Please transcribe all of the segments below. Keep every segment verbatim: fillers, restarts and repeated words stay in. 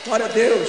Glória a Deus.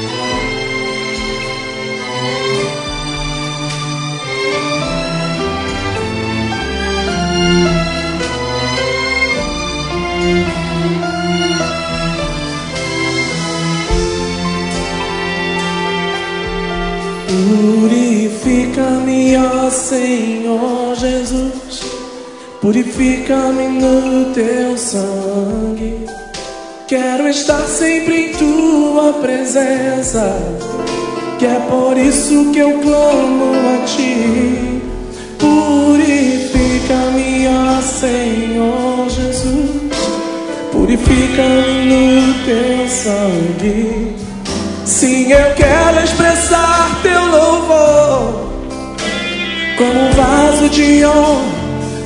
Purifica-me, ó Senhor Jesus, purifica-me no teu sangue. Quero estar sempre em tua presença, que é por isso que eu clamo a ti. Purifica-me, ó Senhor Jesus, purifica-me no teu sangue. Sim, eu quero expressar teu louvor como um vaso de honra.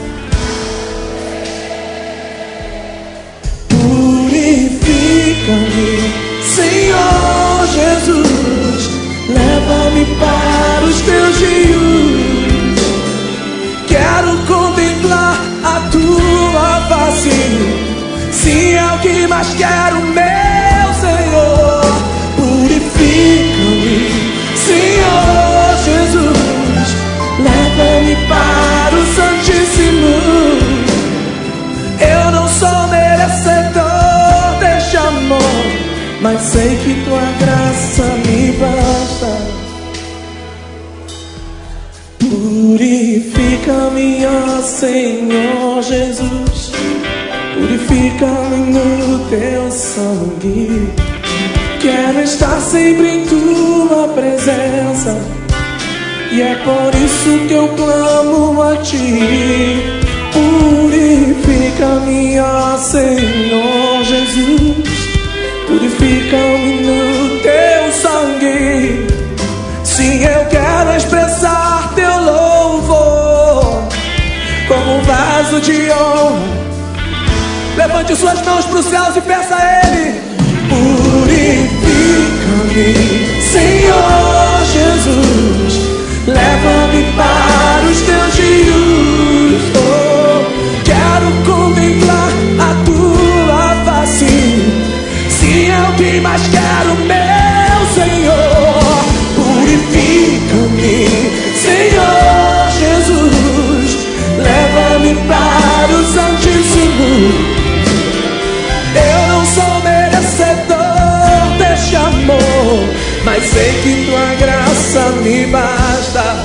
Purifica-me, Senhor Jesus, leva-me para os teus rios. Quero contemplar a tua face, sim, é o que mais quero, meu Senhor. Purifica-me, Senhor Jesus, leva-me para o Santíssimo. Eu não sou merecedor deste amor, mas sei que tua graça me basta. Purifica-me, ó Senhor Jesus, purifica-me no teu sangue. Quero estar sempre em tua presença, e é por isso que eu clamo a ti. Purifica-me, ó Senhor Jesus, purifica-me no teu sangue. Sim, eu quero expressar teu louvor como um vaso de honra. Levante suas mãos para os céus e peça a Ele. Purifica-me, Senhor Jesus, leva-me para os teus rios. Oh, quero contemplar a tua face, sim, é o que mais quero, meu Senhor. Purifica-me, Senhor Jesus, leva-me para o Santíssimo. Eu não sou merecedor deste amor, mas sei que tua graça me basta.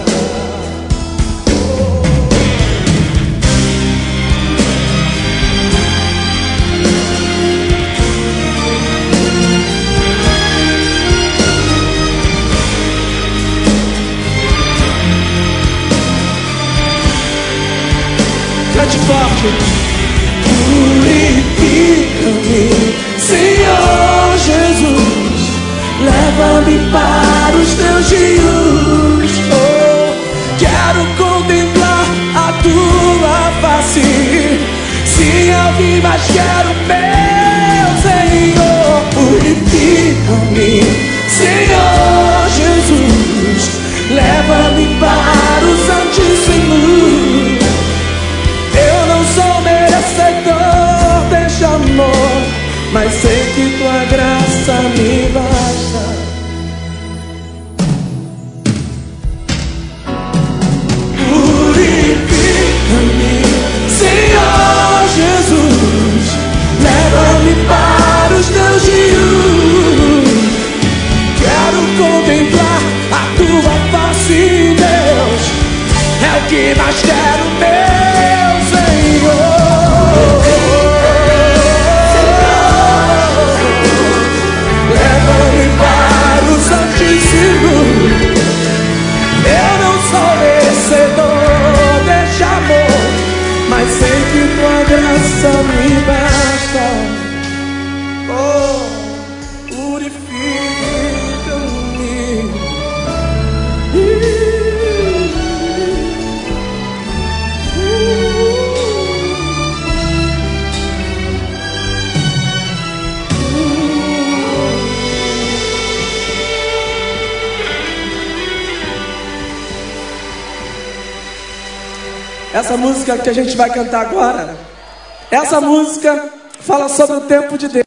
Cante forte. Purifica-me, Senhor Jesus, leva-me para os teus rios. Oh, quero contemplar a tua face, sim, é o que mais quero, meu Senhor. Purifica-me, Senhor Jesus, leva-me para o Santíssimo. Eu não sou merecedor deste amor, mas sei que tua graça me basta. Purifica-me, Senhor Jesus, leva-me para os teus rios. Quero contemplar a tua face, Deus, é o que mais quero, meu Senhor. Leva-me para o Santíssimo. Eu não sou merecedor deste amor, mas sei que tua graça me basta. Oh, purifica-me. Essa música que a gente vai cantar agora, essa música fala sobre o tempo de Deus.